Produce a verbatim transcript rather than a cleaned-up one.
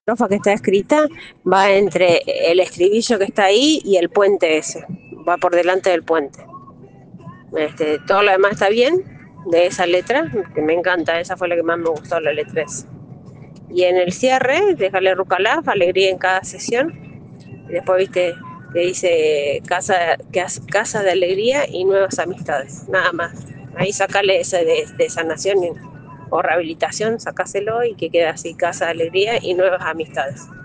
estrofa que está escrita va entre el estribillo que está ahí y el puente ese, va por delante del puente. Este, todo lo demás está bien de esa letra, que me encanta, esa fue la que más me gustó, la letra esa. Y en el cierre, déjale Rucalaf, alegría en cada sesión. Y después, viste, que dice casa, casa de alegría y nuevas amistades, nada más. Ahí sacale ese de, de sanación o rehabilitación, sacáselo y que quede así, casa de alegría y nuevas amistades.